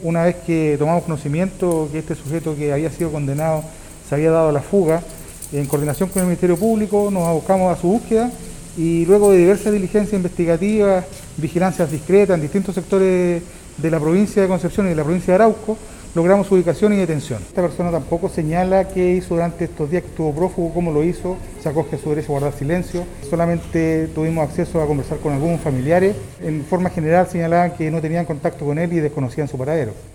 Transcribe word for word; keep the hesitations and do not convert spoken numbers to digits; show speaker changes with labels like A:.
A: Una vez que tomamos conocimiento que este sujeto que había sido condenado se había dado a la fuga, en coordinación con el Ministerio Público nos abocamos a su búsqueda y luego de diversas diligencias investigativas, vigilancias discretas en distintos sectores de la provincia de Concepción y de la provincia de Arauco, logramos su ubicación y detención. Esta persona tampoco señala qué hizo durante estos días que estuvo prófugo, cómo lo hizo, se acoge a su derecho a guardar silencio. Solamente tuvimos acceso a conversar con algunos familiares. En forma general señalaban que no tenían contacto con él y desconocían su paradero.